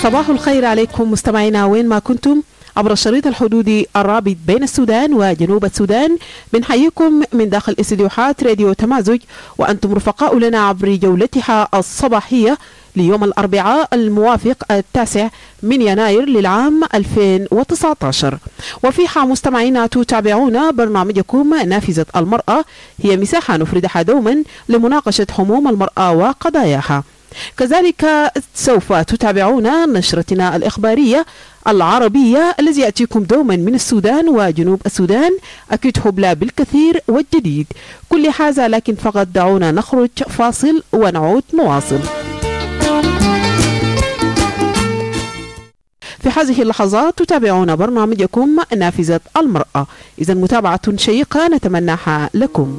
صباح الخير عليكم مستمعينا وين ما كنتم عبر الشريط الحدودي الرابط بين السودان وجنوب السودان. بنحييكم من داخل استديوهات راديو تمازج، وأنتم رفقاء لنا عبر جولتها الصباحية ليوم الأربعاء الموافق 9 من يناير للعام 2019. وفيها مستمعينا تتابعون برنامجكم نافذة المرأة، هي مساحة نفردها دوما لمناقشة هموم المرأة وقضاياها. كذلك سوف تتابعون نشرتنا الإخبارية العربية الذي يأتيكم دوما من السودان وجنوب السودان، أكيد حبلى بالكثير والجديد. كل هذا لكن فقط دعونا نخرج فاصل ونعود نواصل. في هذه اللحظات تتابعون برنامجكم نافذة المرأة، إذا متابعة شيقة نتمناها لكم.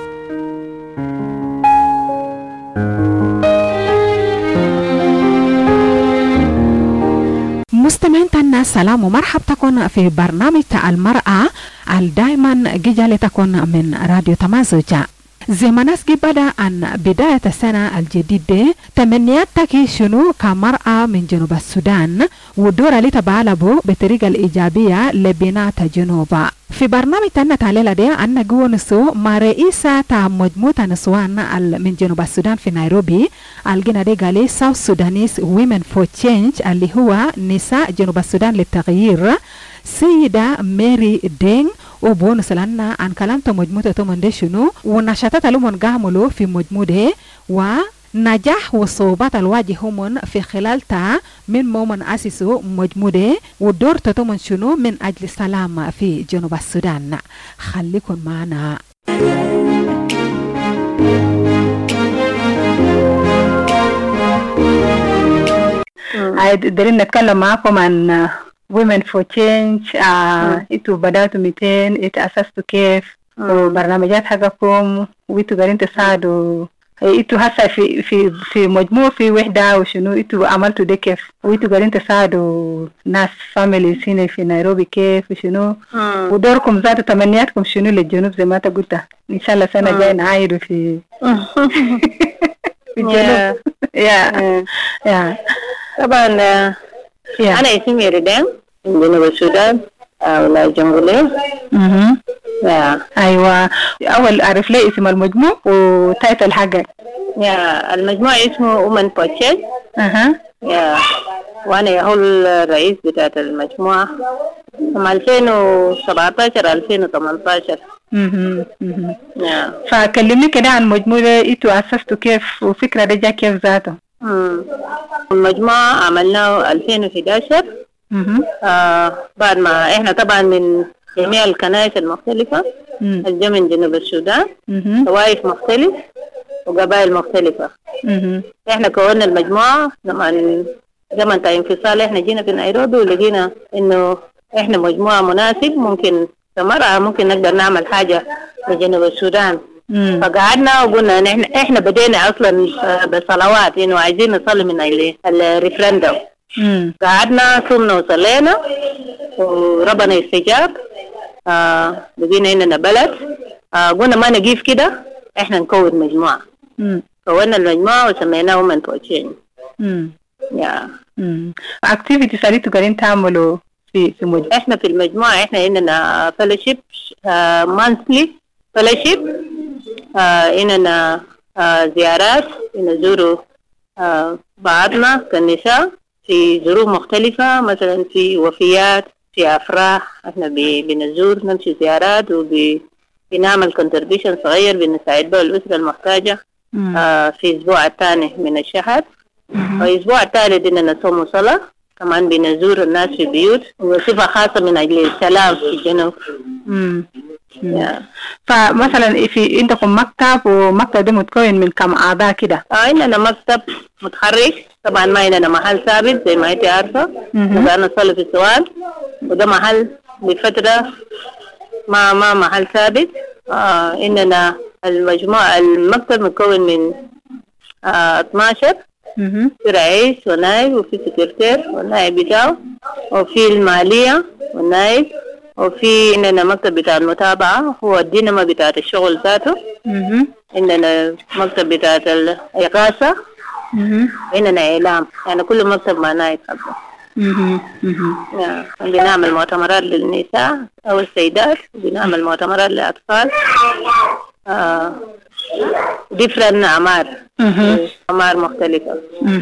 مستمعين سلام ومرحب تكون في برنامج المرأة دائما جيجالي تكون من راديو تمازج. زي ما ناس بدأ عن بداية السنة الجديدة تمنياتك شنو كمرأة من جنوب السودان ودور اللي تبالبو بطريقة الإيجابية لبناء جنوب. في برنامج تانا تعليل دي أن جوا نسو مع رئيسة مجموعة نسوان من جنوب السودان في نيروبي الجنا دي قالي South Sudanese Women for Change اللي هو نساء جنوب السودان للتغيير سيدة ماري دينغ. وبونس لنا عن كلام مجموعة تمن شنو ونشاطات لهم قاملوا في مجموعة ونجاح وصعوبات الواجههم في خلال من مومن أسسوا مجموعة ودور تمن شنو من أجل السلام في جنوب السودان. خليكم معنا. قدرنا نتكلم معكم عن Women for Change. انتوا بدأتوا 200 اتأسستوا كيف وبرنامجات حقكم وانتوا قاعدين تساعدوا انتوا هسه في مجموعة في وحدة وشنو انتوا عملتوا ده كيف وانتوا قاعدين تساعدوا ناس فاميليز هنا في نيروبي كيف وشنو ودوركم ذات تمنياتكم شنو للجنوب زي ما انت قلت ان شاء الله سنة جاي نعايدوا في الجنوب. يا طبعا أنا اسمي ريدان من جنوب السودان ولا جنغولية. أيوة أول أعرف لي اسم المجموع وتايتل حقك. يا المجموعة اسمه Women for Change. يا وأنا هو الرئيس بتاعت المجموعة من 2017 2018. فكلمني كده عن مجموعة إنتوا أسستوا كيف وفكرة ده جا كيف ذاته. المجموعة عملناه 2011. بعد ما احنا طبعا من جميع الكنائس المختلفة الجميع من جنوب السودان، طوائف مختلف وقبائل مختلفة. احنا كونا المجموعة زمن انفصال احنا جينا في نيروبي ولقينا انه احنا مجموعة مناسب ممكن كمرأة ممكن نقدر نعمل حاجة لجنوب السودان. فقعدنا وقلنا ان احنا بدينا اصلا بصلوات انه عايزين نصلي من الريفرندوم. قعدنا ثم وصلينا وربنا استجاب. بقينا اننا بلد. قلنا ما نقيف كده احنا نكون مجموعة. كونا المجموعة وسميناه Women for Change. activities اللي قاعدين تعملوا في مجموعة. احنا في المجموعة احنا اننا fellowship monthly fellowship. إننا زيارات نزوروا بعضنا كالنساء في ظروف مختلفة، مثلا في وفيات في أفراح احنا بنزور نمشي زيارات وبنعمل contribution صغير بنساعد به الأسرة المحتاجة. في الأسبوع الثاني من الشهر والأسبوع الثالث إننا نصوم صلاة كمان بنزور الناس في البيوت وصفة خاصة من أجل السلام في الجنوب. فمثلا في عندكم مكتب ومكتب ده متكون من كم أعضاء كده؟ عندنا مكتب متحرك طبعا ما عندنا محل ثابت زي ما انت عارفة. أنا نصلي في السؤال وده محل لفترة ما محل ثابت. عندنا المجموعة المكتب متكون من 12 في رئيس ونائب وفي سكرتير والنائب بتاعه وفي المالية والنائب وفي إننا مكتب بتاع المتابعة هو الدينامو بتاع الشغل ذاته. إننا مكتب بتاع الإغاثة عندنا إعلام، يعني كل مكتب مع نائب حقه. بنعمل مؤتمرات للنساء أو السيدات، وبنعمل مؤتمرات للأطفال different أعمار مختلفة.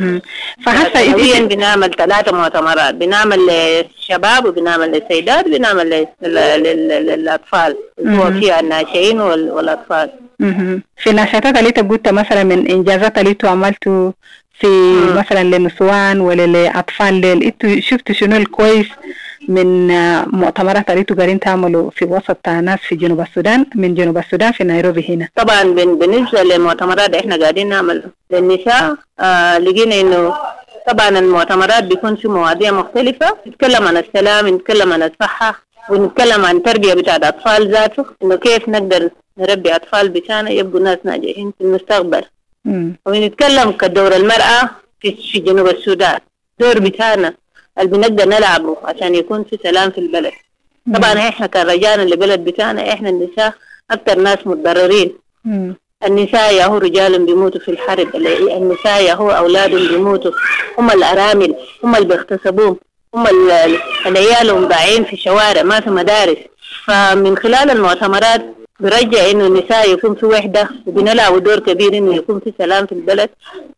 فهسه بنعمل 3 مؤتمرات، بنعمل للشباب وبنعمل للسيدات وبنعمل للأطفال، هو فيها الناشئين والأطفال. في النشاطات اللي قلت مثلا من إنجازات اللي عملتوا في مثلا للنسوان ولا لأطفال، انتوا شفتوا شنو الكويس من مؤتمرات اللي قاعدين تعملوا في وسط ناس في جنوب السودان، من جنوب السودان في نيروبي هنا؟ طبعا بالنسبة للمؤتمرات احنا قاعدين نعمل للنساء، لقينا انه طبعا المؤتمرات بيكون في مواضيع مختلفة، نتكلم عن السلام، نتكلم عن الصحة، ونتكلم عن التربية بتاع الأطفال ذاته، انه كيف نقدر نربي أطفال بتاعنا يبقوا ناس ناجحين في المستقبل. ونتكلم كدور المرأة في جنوب السودان، دور بتاعنا اللي بنقدر نلعبه عشان يكون في سلام في البلد. طبعا احنا كرجال البلد بتاعنا، احنا النساء اكتر ناس متضررين. النساء يا هو رجال بيموتوا في الحرب، النساء يا هو اولادهم بيموتوا، هم الارامل، هم اللي بيغتصبوهم، هم العيال ضايعين في الشوارع، ما في مدارس. فمن خلال المؤتمرات برجع انه النساء يكون في وحده، وبنلعب دور كبير انه يكون في سلام في البلد.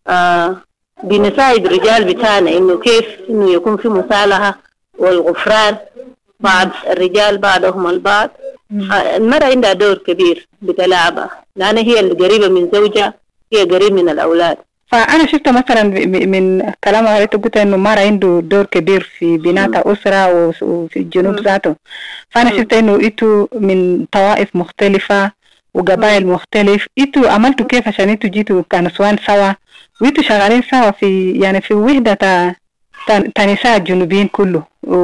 بنساعد الرجال بتاعنا انه كيف انه يكون في مصالحه والغفران، بعض الرجال بعضهم البعض. المرأة عندها دور كبير بتلعبها، لأن هي اللي قريبة من زوجها، هي قريب من الأولاد. فأنا شفت مثلا من كلامها اللي قلت إنه المرأة عنده دور كبير في بناء أسرة وفي الجنوب ذاته. فأنا شفت إنه إنتوا من طوائف مختلفة وقبائل مختلف، إنتوا عملتوا كيف عشان إنتوا جيتوا كنسوان سوا وإنتوا شغالين سوا في يعني في وحدة تنساء الجنوبيين كله،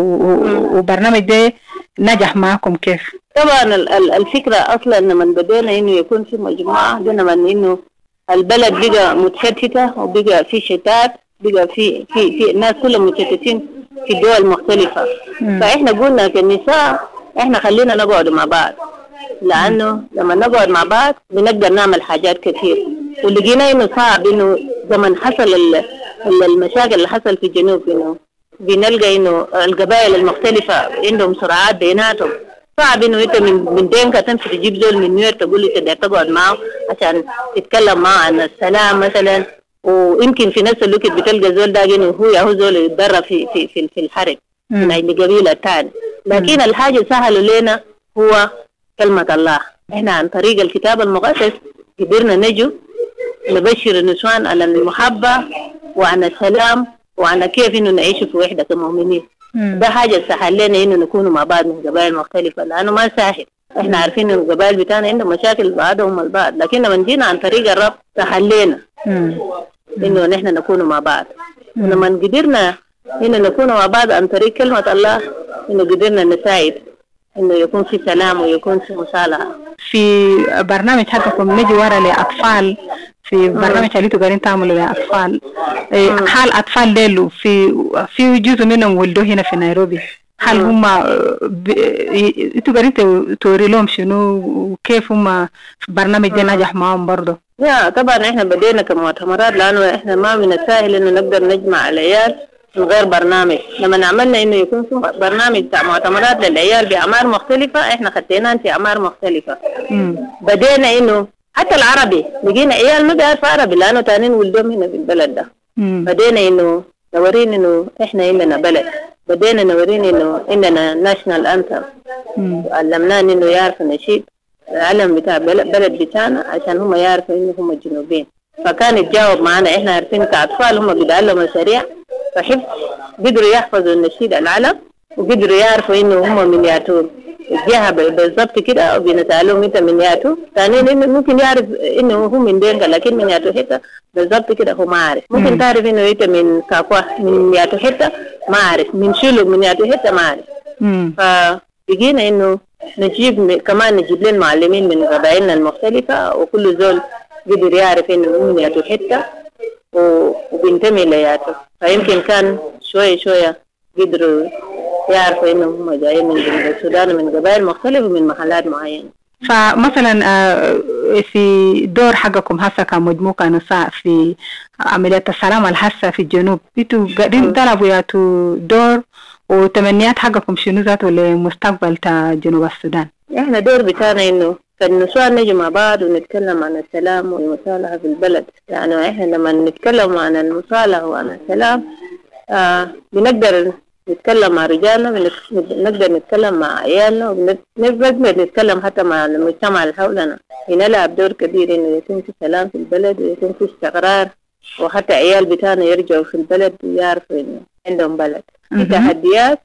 وبرنامج ده نجح معكم كيف؟ طبعا الفكرة أصلا لما بدينا إنه يكون في مجموعة، لما إنه البلد بقى متشتتة وبقى في شتات، بقى في الناس كلهم متشتتين في دول مختلفة. فإحنا قلنا كالنساء إحنا خلينا نقعد مع بعض، لأنه لما نقعد مع بعض بنقدر نعمل حاجات كثير. ولقينا إنه صعب إنه زمن حصل المشاكل اللي حصل في الجنوب، إنه بنلقى إنه القبائل المختلفة عندهم صراعات بيناتهم. صعب إنه أنت من دينك تمشي تجيب زول من نيويورك تقول له تقدر تقعد معه عشان تتكلم معه عن السلام مثلا، ويمكن في نفس الوقت بتلقى زول ده إنه هو زول يتضرر في الحرب من أجل قبيلة تاني. لكن الحاجة سهلوا لنا هو كلمة الله. إحنا عن طريق الكتاب المقدس قدرنا نجو نبشر النسوان على المحبة وعن السلام وعن كيف إنه نعيش في وحدة كمؤمنين. ده حاجة سهل لنا إنه نكونوا مع بعض من قبائل مختلفة، لأنه ما سهل. إحنا عارفين إنه القبائل بتاعنا عندهم مشاكل بعضهم البعض، لكن لما جينا عن طريق الرب سهل لنا إنه نحن نكونوا مع بعض. ولما قدرنا إنه نكونوا مع بعض عن طريق كلمة الله، إنه قدرنا نساعد إنه يكون في سلام ويكون في مصالحة. في برنامج حقكم نجي ورا لأطفال، في برنامج اللي تقدرين تعملوا لأطفال، حال أطفال ديلو في جزء منهم ولدوا هنا في نيروبي، هل هم تقدرين توري لهم شنو وكيف هم برنامج ده نجح معهم برضه؟ يا طبعا احنا بدينا كمؤتمرات، لأنه احنا ما من السهل إنه نقدر نجمع العيال من غير برنامج. لما عملنا إنه يكون في برنامج بتاع مؤتمرات للعيال بأعمار مختلفة، إحنا خديناها في أعمار مختلفة. بدينا إنه حتى العربي لقينا عيال ما بيعرفوا عربي لأنه تانين ولدهم هنا في البلد ده. بدينا إنه نورين إنه إحنا عندنا بلد، بدينا نورين إنه عندنا ناشنال أنثم، علمناه إنه يعرف النشيد العلم بتاع بلد بتاعنا عشان هم يعرفوا إنه هم جنوبين. فكان يتجاوب معنا، إحنا عارفين كأطفال هم بيتعلموا سريع، فحفظ قدروا يحفظوا النشيد العلم وقدروا يعرفوا إنه هم من ياتون الجهة بالضبط كده، وبنسألهم أنت من ياتو. ثانيا إنه ممكن يعرف إنه هو من دينك، لكن من ياتو حتة بالضبط كده هو ما عارف. ممكن تعرف إنه أنت من كاكوا من ياتو حتة ما عارف، من شلو من ياتو حتة ما عارف. فبقينا إنه كمان نجيب لنا معلمين من قبائلنا المختلفة، وكل زول قدر يعرف إنه هو من ياتو حتة وبينتمي لياتو. فيمكن كان شوية قدروا يعرفوا إنهم هم جايين من جنوب السودان ومن قبائل مختلفة ومن محلات معينة. فمثلا في دور حقكم هسه كمجموعة نساء في عملية السلام الحاسة في الجنوب، انتوا قاعدين تلعبوا ياتوا دور وتمنيات حقكم شنو ذاته لمستقبل تا جنوب السودان؟ احنا دور بتاعنا انه فالنسوان نجي مع بعض ونتكلم عن السلام والمصالحة في البلد. يعني احنا لما نتكلم عن المصالحة وعن السلام بنقدر نتكلم مع رجالنا، بنقدر نتكلم مع عيالنا، وبنقدر نتكلم حتى مع المجتمع اللي حولنا. بنلعب دور كبير انه يتم في سلام في البلد ويتم في استقرار، وحتى عيال بتاعنا يرجعوا في البلد ويعرفوا انه عندهم بلد. في تحديات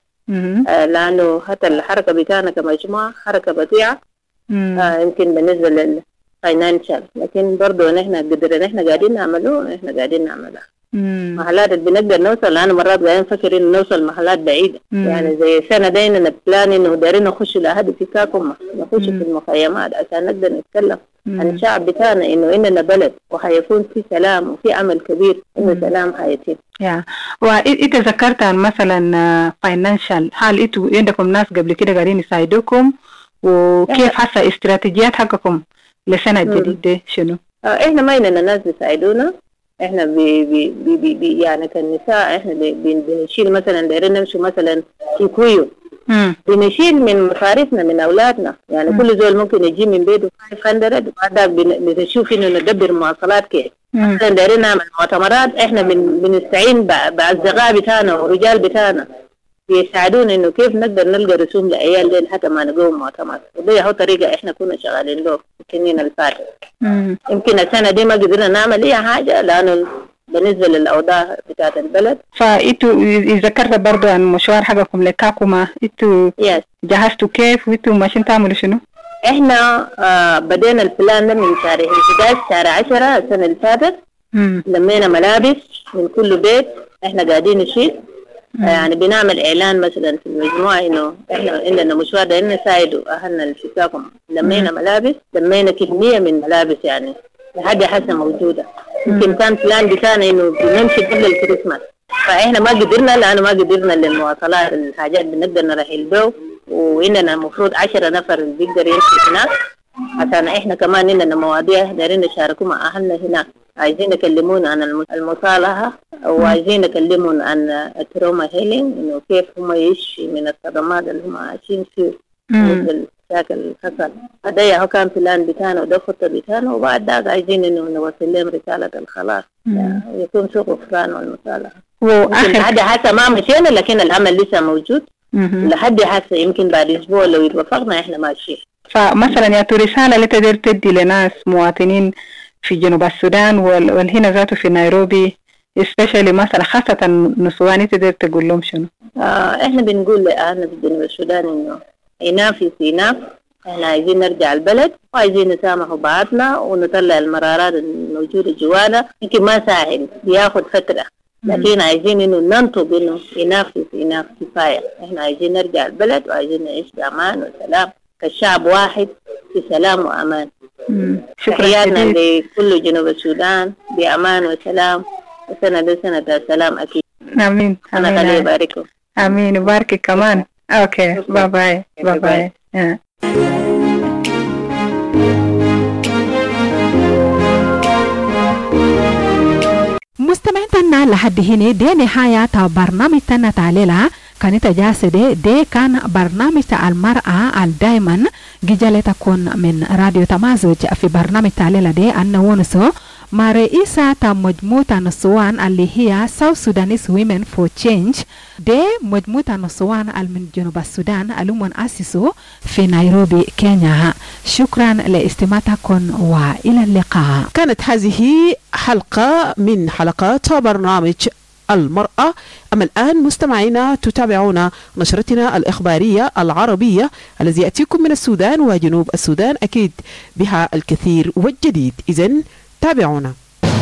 لانه حتى الحركة بتاعنا كمجموعة حركة بطيئة يمكن بالنسبة للفاينانشال، لكن برضو نحن قدرنا نحن قاعدين نعمله، نحن قاعدين نعملها محلات اللي بنقدر نوصل. أنا مرات قاعدين نفكر إنه نوصل محلات بعيدة. يعني زي سنة دينا نبلان إنه دارين نخش لأحد في كاكوما، نخش في المخيمات عشان نقدر نتكلم عن الشعب بتاعنا إنه إننا بلد وحيكون في سلام وفي عمل كبير إنه سلام حيتم. وإنت ذكرت عن مثلا فاينانشال، هل إنتوا عندكم ناس قبل كده قاعدين يساعدوكم؟ وكيف حاسة استراتيجيات حقكم لسنة جديدة شنو؟ إحنا ما إننا ناس بيساعدونا، إحنا يعني كالنساء إحنا بنشيل مثلا دايرين نمشي مثلا في كويو، بنشيل من مصاريفنا من أولادنا. يعني كل زول ممكن يجي من بيته 500 وبعدها بنشوف إنه ندبر مواصلات كيف. مثلا دايرين نعمل مؤتمرات، إحنا بنستعين بأصدقاء بتاعنا ورجال بتاعنا بيساعدونا إنه كيف نقدر نلقى رسوم لعيال دين حتى ما نقوم مؤتمر. ودي هو طريقة إحنا كنا شغالين له السنين الفاتت. يمكن السنة دي ما قدرنا نعمل أي حاجة لأنه بالنسبة للأوضاع بتاعت البلد. فإنتوا ذكرت برضو عن مشوار حقكم لكاكوما، إنتوا جهزتوا كيف وإنتوا ماشيين تعملوا شنو؟ إحنا بدينا البلان ده من شهر 11 شهر 10 السنة اللي فاتت. لمينا ملابس من كل بيت، إحنا قاعدين نشيل. يعني بنعمل إعلان مثلا في المجموعة إنه إحنا عندنا مشوار ده نساعدوا أهلنا اللي في كاكوما. لمينا ملابس، لمينا كمية من ملابس يعني لحد حسن موجودة. يمكن كان بلان بتاعنا إنه بنمشي قبل الكريسماس، فإحنا ما قدرنا لأنه ما قدرنا للمواصلات الحاجات بنقدر نرحل به، وإننا المفروض 10 نفر اللي بيقدر يمشي هناك عشان إحنا كمان إننا مواضيع دارين نشاركوا مع أهلنا هناك. عايزين نكلمون عن المصالحة وعايزين نكلمون عن التروما هيلينج، إنه كيف هم يعيشوا من الصدمات اللي هم عايشين فيه مثل المشاكل اللي حصل. هذا هو كان بلان بتاعنا وده خطة بتاعنا، وبعد ذلك عايزين إنه نوصل لهم رسالة الخلاص يكون سوق غفران والمصالحة. يمكن لحد حتى ما مشينا لكن العمل لسه موجود لحد حتى يمكن بعد أسبوع لو يتوافقنا إحنا ماشيين. فمثلا يا رسالة اللي تقدر تدي لناس مواطنين في جنوب السودان والهنا ذاته في نيروبي especially مثلا خاصة نسواني تقدر تقول لهم شنو؟ إحنا بنقول لأهلنا في جنوب السودان إنه إناف إناف، إحنا عايزين نرجع البلد وعايزين نسامحوا بعضنا ونطلع المرارات الموجودة جوانا. يمكن ما سهل بياخد فترة، لكن عايزين إنه ننطق إنه إناف كفاية. إحنا عايزين نرجع البلد وعايزين نعيش بأمان وسلام كالشعب واحد في سلام وأمان. تحياتنا لكل جنوب السودان بأمان وسلام، وسنة سلام أكيد. آمين. أنا خليه يبارككم. آمين وباركك كمان. أوكي باي باي. مستمعينا لحد هنا دي نهاية برنامج تنا تعليلا كانت جاسدة دي كان برنامج المرأة دائما جيجالة تكون من راديو تمازج. في برنامج تعليلا دي أنا ونسو مع رئيسة مجموعة نسوان اللي هي South Sudanese Women for Change، دي مجموعة نسوان من جنوب السودان اللي أسسوا في نيروبي كينيا. شكرا لاستماعتكم وإلى اللقاء. كانت هذه حلقة من حلقات برنامج المرأة. أما الآن مستمعينا تتابعون نشرتنا الإخبارية العربية الذي يأتيكم من السودان وجنوب السودان، أكيد بها الكثير والجديد، إذن تابعونا.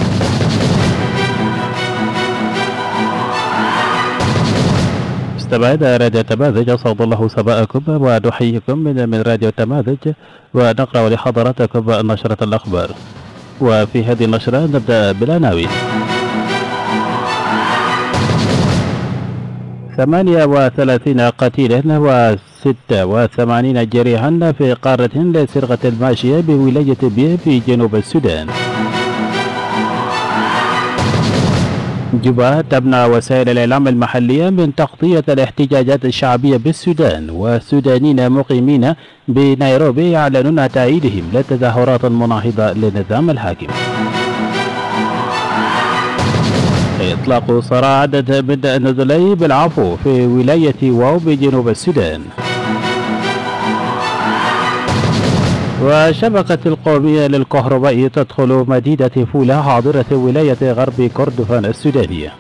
مستمعينا راديو تمازج، أسعد الله صباحكم ونحييكم من راديو تمازج، ونقرأ لحضراتكم نشرة الأخبار. وفي هذه النشرة نبدأ بالعناوين. 38 قتيلا 86 جريحا في قارة لسرقة الماشية بولاية بيه في جنوب السودان. جوبا تمنع وسائل الإعلام المحلية من تغطية الاحتجاجات الشعبية بالسودان، والسودانيين مقيمين بنيروبي يعلنون تأييدهم للتظاهرات المناهضة لنظام الحاكم. إطلاق سراء عدد من النزلي بالعفو في ولاية واو بجنوب السودان. وشبكة القومية للكهرباء تدخل مدينة فولا حاضرة ولاية غرب كردفان السودانية.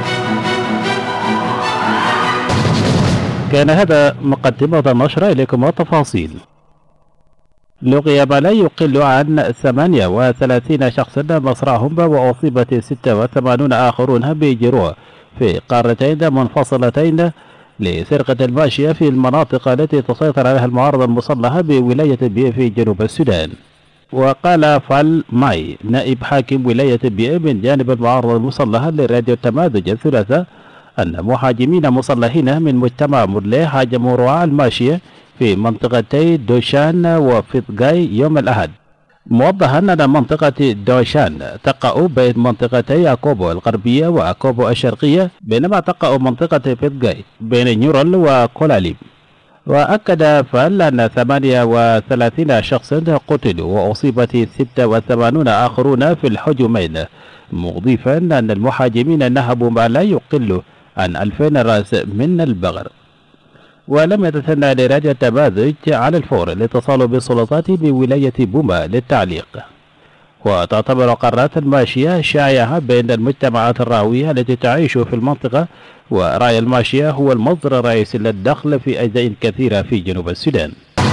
كان هذا مقدمة النشرة، إليكم التفاصيل. لقي ما لا يقل عن 38 شخصا مصرعهم، وأصيبت 86 آخرون بجروح في قارتين منفصلتين لسرقة الماشية في المناطق التي تسيطر عليها المعارضة المسلحة بولاية بيه في جنوب السودان. وقال فال ماي نائب حاكم ولاية بيه من جانب المعارضة المسلحة لراديو التماذج الثلاثاء أن محاجمين مسلحين من مجتمع مرلي هاجموا رعاة الماشية في منطقتي دوشان وفطقاي يوم الأحد، موضحا أن منطقة دوشان تقع بين منطقتي أكوبو الغربية وأكوبو الشرقية، بينما تقع منطقة فطقاي بين نيورل وكولاليب. وأكد فال أن 38 شخصا قتلوا وأصيبت 86 آخرون في الهجومين، مضيفا أن المحاجمين نهبوا ما لا يقل عن 2000 رأس من البقر. ولم يتسنى لراديو التماذج على الفور الاتصال بالسلطات بولاية بوما للتعليق. وتعتبر قارات الماشية شائعة بين المجتمعات الراوية التي تعيش في المنطقة، ورعي الماشية هو المصدر الرئيسي للدخل في أجزاء كثيرة في جنوب السودان.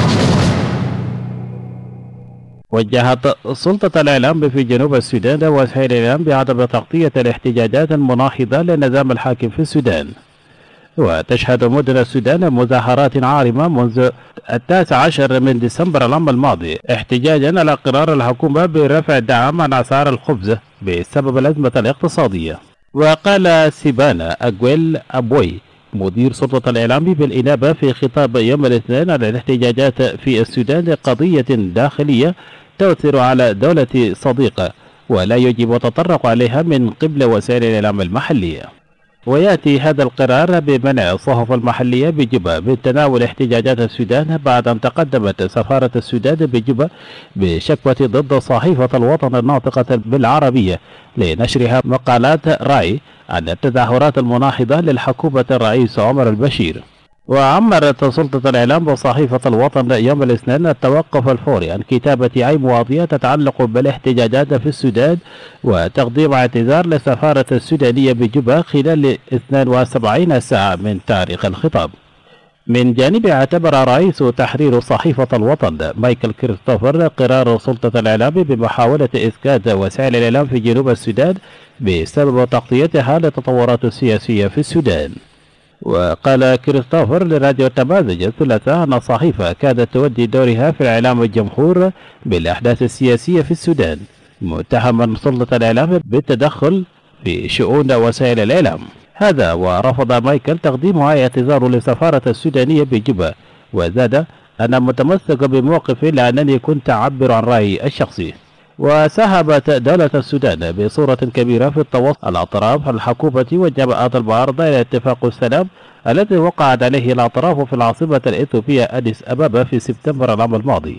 وجهت سلطة الإعلام في جنوب السودان وسائل الإعلام بعدم تغطية الاحتجاجات المناهضة للنظام الحاكم في السودان. وتشهد مدن السودان مظاهرات عارمة منذ 19 من ديسمبر العام الماضي احتجاجا على قرار الحكومة برفع الدعم عن أسعار الخبز بسبب الأزمة الاقتصادية. وقال سيبانا أجويل أبوي مدير سلطة الإعلام بالإنابة في خطاب يوم الاثنين على الاحتجاجات في السودان قضية داخلية تؤثر على دولة صديقة ولا يجب التطرق عليها من قبل وسائل الإعلام المحلية. ويأتي هذا القرار بمنع الصحف المحلية بجوبا من تناول احتجاجات السودان بعد أن تقدمت سفارة السودان بجوبا بشكوى ضد صحيفة الوطن الناطقة بالعربية لنشرها مقالات رأي عن التظاهرات المناهضة للحكومة الرئيس عمر البشير. وعمرت سلطة الإعلام بصحيفة الوطن يوم الاثنين التوقف الفوري عن كتابة أي مواضيع تتعلق بالاحتجاجات في السودان وتقديم اعتذار للسفارة السودانية بجوبا خلال 72 ساعة من تاريخ الخطاب. من جانبه اعتبر رئيس تحرير صحيفة الوطن مايكل كريستوفر قرار سلطة الإعلام بمحاولة إسكات وسائل الإعلام في جنوب السودان بسبب تغطيتها للتطورات السياسية في السودان. وقال كريستوفر لراديو التماذج الثلاثاء أن الصحيفة كادت تودي دورها في إعلام الجمهور بالأحداث السياسية في السودان، متهما سلطة الإعلام بالتدخل في شؤون وسائل الإعلام. هذا ورفض مايكل تقديم أي اعتذار للسفارة السودانية بجوبا، وزاد أنا متمسك بموقفي لأنني كنت أعبر عن رأيي الشخصي. وساهمت دولة السودان بصورة كبيرة في التوصل الأطراف الحكومة وجماعات المعارضة إلى اتفاق السلام الذي وقعت عليه الأطراف في العاصمة الإثيوبية أديس أبابا في سبتمبر العام الماضي.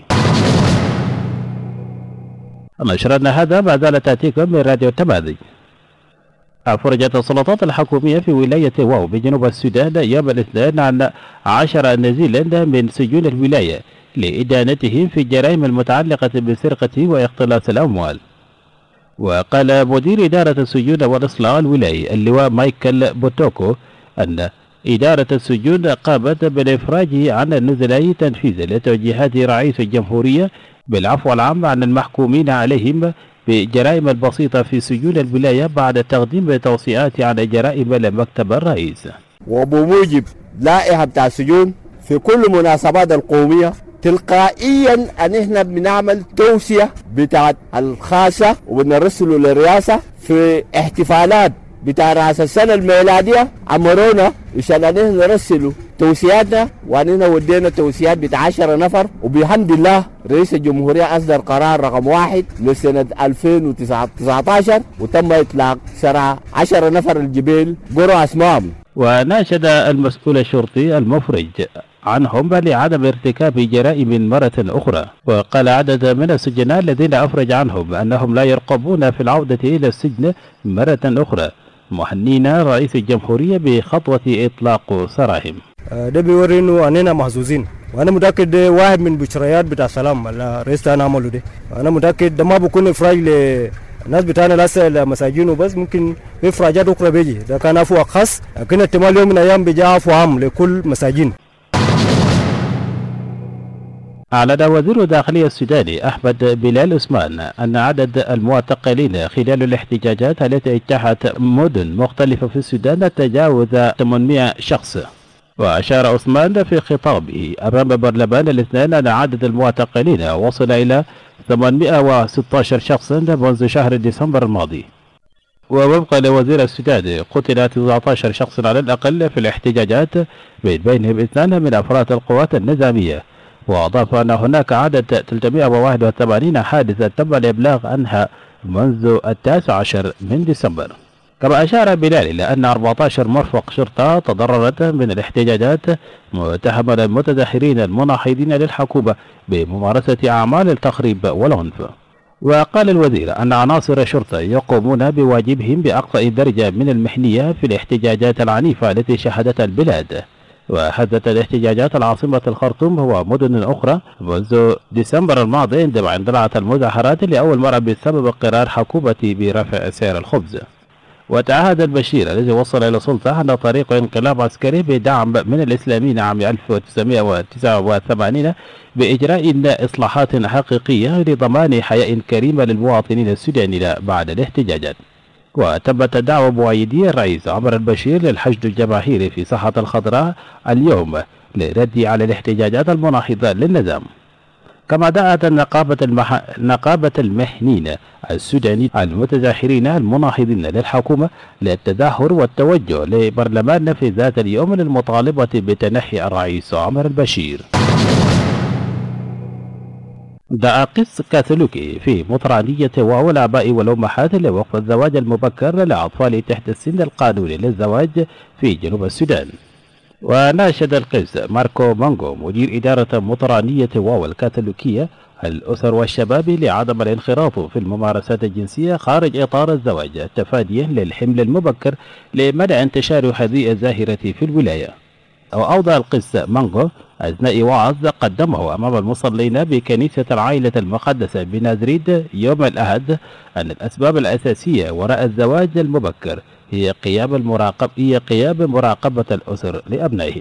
نشرنا هذا ما زالت تأتيكم من راديو التماذج. فرجت السلطات الحكومية في ولاية واو بجنوب السودان يوم الاثنين عن 10 نزيلا من سجون الولاية لإدانتهم في الجرائم المتعلقة بسرقة واختلاس الأموال. وقال مدير إدارة السجون والإصلاح الولائي اللواء مايكل بوتوكو أن إدارة السجون قامت بالإفراج عن النزلاء تنفيذا لتوجيهات رئيس الجمهورية بالعفو العام عن المحكومين عليهم بجرائم البسيطة في سجون الولاية بعد تقديم توصيات عن جرائم لمكتب الرئيس. وبموجب لائحة بتاع السجون في كل مناسبات القومية تلقائيا ان احنا بنعمل توصية بتاعت الخاصة وبنرسله للرئاسة في احتفالات بتاع راس السنة الميلادية أمرونا عشان نرسلوا توصياتنا، وأننا ودينا توصيات بتاع 10 نفر، وبحمد الله رئيس الجمهورية أصدر قرار رقم 1 لسنة 2019 وتم إطلاق سرعة 10 نفر الجبيل قروا أسمائهم. وناشد المسؤول الشرطي المفرج عنهم لعدم ارتكاب جرائم مرة أخرى، وقال عدد من السجناء الذين أفرج عنهم أنهم لا يرقبون في العودة إلى السجن مرة أخرى، مهنين رئيس الجمهورية بخطوة إطلاق سراحهم. ده بيوري إنه أننا محظوظين، وأنا متأكد ده واحد من بشريات بتاع سلام الرئيس أنا عمله ده. أنا متأكد ده ما بكون إفراج للناس بتاعنا لسه المساجين وبس، ممكن في إفراجات أخرى بيجي، ده كان عفو خاص، لكن احتمال يوم من الأيام بيجي عفو عام لكل مساجين. أعلن وزير الداخلية السوداني أحمد بلال عثمان أن عدد المعتقلين خلال الاحتجاجات التي اجتاحت مدن مختلفة في السودان تجاوز 800 شخص. وأشار عثمان في خطابه أمام برلمان الاثنين أن عدد المعتقلين وصل إلى 816 شخصا منذ شهر ديسمبر الماضي. ووفقا لوزير السودان قتل 19 شخص على الأقل في الاحتجاجات، من بينهم 2 من أفراد القوات النظامية. وأضاف أن هناك عدد 381 حادثة تم الإبلاغ عنها منذ 19 من ديسمبر. كما أشار بلال إلى أن 14 مرفق شرطة تضررت من الاحتجاجات متهما المتظاهرين المناهضين للحكومة بممارسة أعمال التخريب والعنف. وقال الوزير أن عناصر الشرطة يقومون بواجبهم بأقصى درجة من المحنية في الاحتجاجات العنيفة التي شهدتها البلاد. وهدت الاحتجاجات العاصمة الخرطوم ومدن أخرى منذ ديسمبر الماضي، عندما اندلعت المظاهرات لأول مرة بسبب قرار حكومة برفع سعر الخبز. وتعهد البشير الذي وصل إلى السلطة عن طريق انقلاب عسكري بدعم من الإسلاميين عام 1989 بإجراء إصلاحات حقيقية لضمان حياة كريمة للمواطنين السودانيين بعد الاحتجاجات. وتمت دعوة مؤيدي الرئيس عمر البشير للحشد الجماهيري في ساحة الخضراء اليوم للرد على الاحتجاجات المناهضة للنظام. كما دعت نقابة المحنين السوداني المتظاهرين المناهضين للحكومة للتظاهر والتوجه لبرلمان في ذات اليوم للمطالبة بتنحي الرئيس عمر البشير. دعا قس كاثوليكي في مطرانية واو الآباء والأمهات لوقف الزواج المبكر للأطفال تحت السن القانوني للزواج في جنوب السودان. وناشد القس ماركو مانغو مدير إدارة مطرانية واو الكاثوليكية الأسر والشباب لعدم الانخراط في الممارسات الجنسية خارج إطار الزواج تفاديا للحمل المبكر لمنع انتشار هذه الظاهرة في الولاية. وأوضح القس مانغو أثناء وعظ قدمه أمام المصلين بكنيسة العائلة المقدسة بنازريد يوم الأحد أن الأسباب الأساسية وراء الزواج المبكر هي قيام مراقبة الأسر لأبنائهم.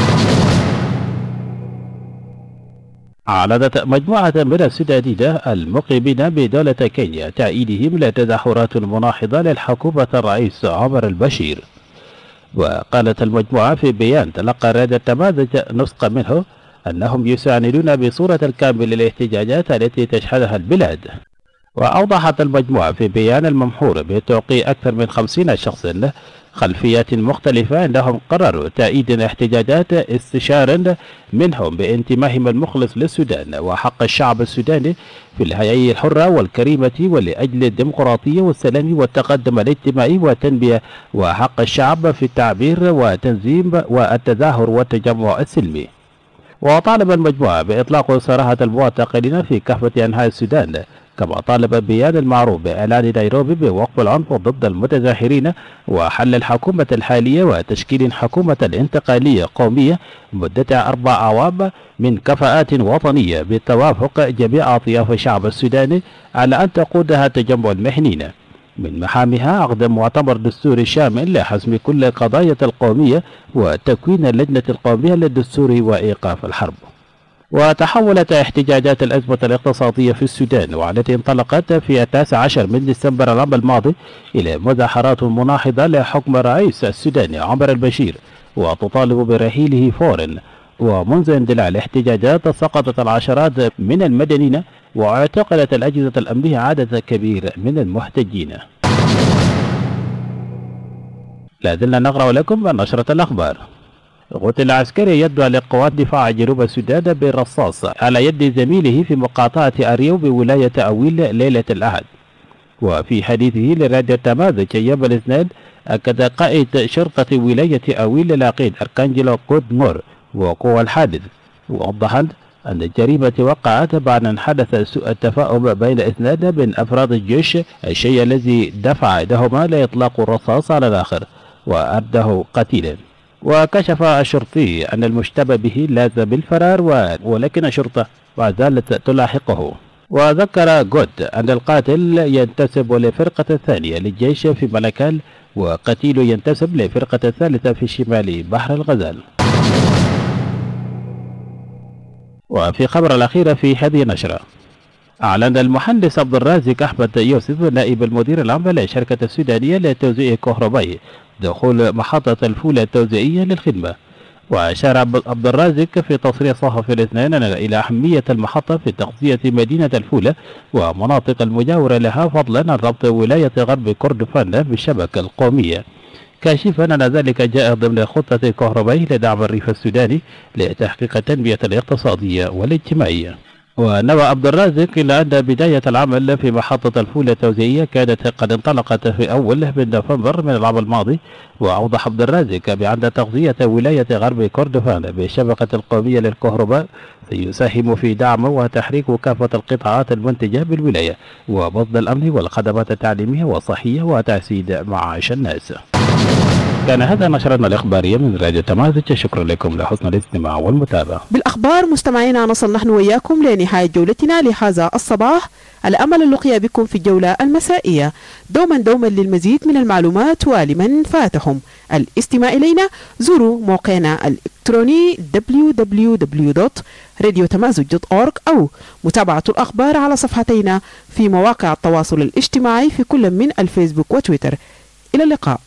أعلنت مجموعة من السودانيين المقيمين بدولة كينيا تأييدهم لتظاهرات مناهضة للحكومة الرئيس عمر البشير. وقالت المجموعة في بيان تلقى راديو تمازج نسخة منه أنهم يساندون بصورة الكامل الاحتجاجات التي تشهدها البلاد. وأوضحت المجموعة في بيان الممحور بتوقيع أكثر من 50 شخصا خلفيات مختلفة أنهم قرروا تأييد الاحتجاجات استشارا منهم بانتمائهم المخلص للسودان وحق الشعب السوداني في الحياة الحرة والكريمة ولأجل الديمقراطية والسلام والتقدم الاجتماعي والتنمية وحق الشعب في التعبير وتنظيم والتظاهر والتجمع السلمي. وطالب المجموعة بإطلاق سراحة المعتقلين في كافة أنحاء السودان. كما طالب البيان المعروف بإعلان نيروبي بوقف العنف ضد المتظاهرين وحل الحكومة الحالية وتشكيل حكومة انتقالية قومية مدتها 4 أعوام من كفاءات وطنية بتوافق جميع أطياف الشعب السوداني على أن تقودها تجمع المحنين. من محامها عقد مؤتمر دستوري شامل لحسم كل القضايا القومية وتكوين اللجنة القومية للدستور وإيقاف الحرب. وتحولت احتجاجات الأزمة الاقتصادية في السودان والتي انطلقت في 19 من ديسمبر العام الماضي إلى مظاهرات مناهضة لحكم الرئيس السوداني عمر البشير وتطالب برحيله فورا. ومنذ اندلاع الاحتجاجات سقطت العشرات من المدنيين واعتقلت الأجهزة الأمنية عدد كبير من المحتجين. لازلنا نقرأ لكم نشرة الأخبار. قتل عسكري يدعو لقوات دفاع جنوب السودان بالرصاص على يد زميله في مقاطعة أريو بولاية أويل ليلة الأحد. وفي حديثه لراديو تمازج أيام الاثنين، أكد قائد شرطة ولاية أويل العقيد أركانجلو كود مور وقوع الحادث، ووضحا أن الجريمة وقعت بعد أن حدث سوء التفاهم بين اثنين من أفراد الجيش، الشيء الذي دفع إحداهما لإطلاق الرصاص على الآخر وأرده قتيلا. وكشف الشرطي أن المشتبه به لاز بالفرار ولكن الشرطة ما زالت تلاحقه. وذكر جود أن القاتل ينتسب للفرقة الثانية للجيش في ملكال، وقتيل ينتسب للفرقة الثالثة في شمال بحر الغزال. وفي خبر الأخير في هذه النشرة، أعلن المهندس عبد الرازق أحمد يوسف نائب المدير العام للشركة السودانية للتوزيع الكهربائي دخول محطة الفول التوزيعية للخدمة. وأشار عبد الرازق في تصريح صحفي الاثنين إلى أهمية المحطة في تغذية مدينة الفولة ومناطق المجاورة لها، فضلا عن ربط ولاية غرب كردفان بالشبكة القومية، كاشفا أن ذلك جاء ضمن خطة الكهربائي لدعم الريف السوداني لتحقيق التنمية الاقتصادية والاجتماعية. ونوى عبد الرازق إلى أن بداية العمل في محطة الفول التوزيعية كانت قد انطلقت في أول من نوفمبر من العام الماضي. وأوضح عبد الرازق بأن تغذية ولاية غرب كردفان بالشبكة القومية للكهرباء سيساهم في دعم وتحريك كافة القطاعات المنتجة بالولاية وبسط الأمن والخدمات التعليمية والصحية وتحسين معاش الناس. كان هذا نشرنا الإخبارية من راديو تمازج، شكرا لكم لحسن الاستماع والمتابعة. بالأخبار مستمعينا نصل نحن وإياكم لنهاية جولتنا لهذا الصباح، على أمل اللقيا بكم في الجولة المسائية. دوما للمزيد من المعلومات ولمن فاتهم الاستماع إلينا زوروا موقعنا الإلكتروني www.radiotamazug.org أو متابعة الأخبار على صفحتينا في مواقع التواصل الاجتماعي في كل من الفيسبوك وتويتر. إلى اللقاء.